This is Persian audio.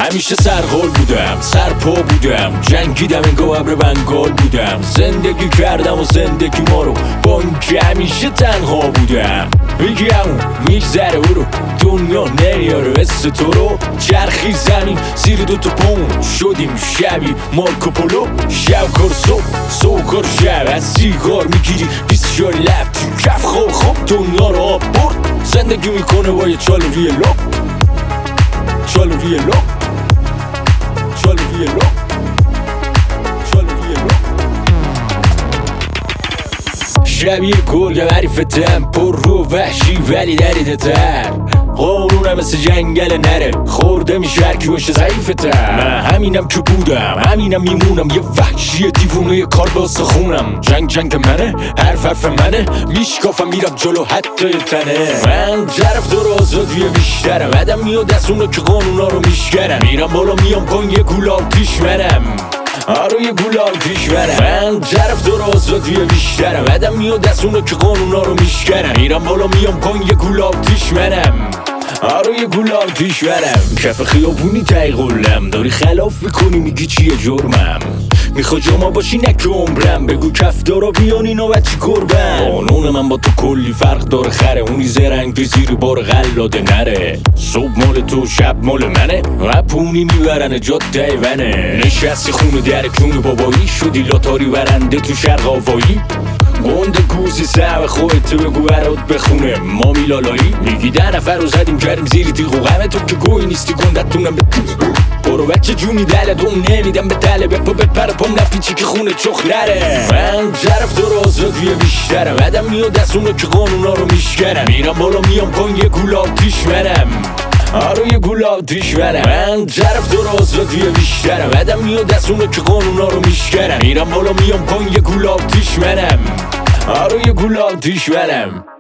همیشه سرحال بودم، سرپا بودم، جنگیدم انگار ابر بنگال بودم. زندگی کردم و زندگی ما رو با اینکه همیشه تنها بودم. میگم میگذره او رو دنیا نمیاره مثل تو رو. چرخی زمین زیر دوتا پون شدیم شبیه مارکوپولو. شب کار صبح کار شب، از سیگار میگیری 24 لب تو کف. خوب دنیا رو آب برد، زندگی میکنه با یه چال روی لب. چال روی لب، چال روی لب، چال روی لب. شبیه گرگ معرفتم، پر رو وحشی ولی دریده تر. قانونم مثل جنگل نره، خورده میشه هرکی باشه ضعیفه تر. من همینم که بودم، همینم میمونم، یه وحشی دیوونه یه کار باسه خونم. جنگ منه، حرف منه، میشکافم میرم جلو حتی تنه. من طرف دور آزادی بیشترم، آدم میاد از اونا که قانونا رو میشکنم. میرم بالا میام پایین یه گول آتیش منم، آره یه گول آتیش منم. من طرف دور آزادی بیشترم، آدم میاد از اونا که قانونا رو میشکنم. میرم بالا میام پایین یه گول آتیش منم، آره یه گول آتیش برم. کف خیابونی تایی قلم، داری خلاف میکنی میگی چیه جرمم. میخوای جاما باشی نک عمرم، بگو کف دارا بیان اینا بچی گربم. قانون من با تو کلی فرق داره خره، اونی زرنگ زیر بار غلاده نره. صبح مال تو شب مال منه، اپونی میبرن جاده ونه. نشستی خونه در کون بابایی، شدی لاتاری برنده تو شرق آفایی. گنده گوزی سعب خودت بگو برات بخونه ما میلالایی. میگی 10 نفر رو زدیم کردیم زیر تیغ و غمه تو که گوی نیستی گندتونم به برو بچه جونی دل دوم نمیدم به دله بپا بپر پام نپیچی که خونه چخ نره. من طرف دور آزادی بیشترم، آدم میاد از اونا که قانونا رو میشکنم. میرم بالا میام پایین یه گول آتیش منم، آره یه گول آتیش منم. من طرف دور آزادی بیشترم، آدم میاد از اونا که قانونا رو میشکنم. میرم بالا میام پایین یه گول آتیش منم، آره یه گول آتیش منم.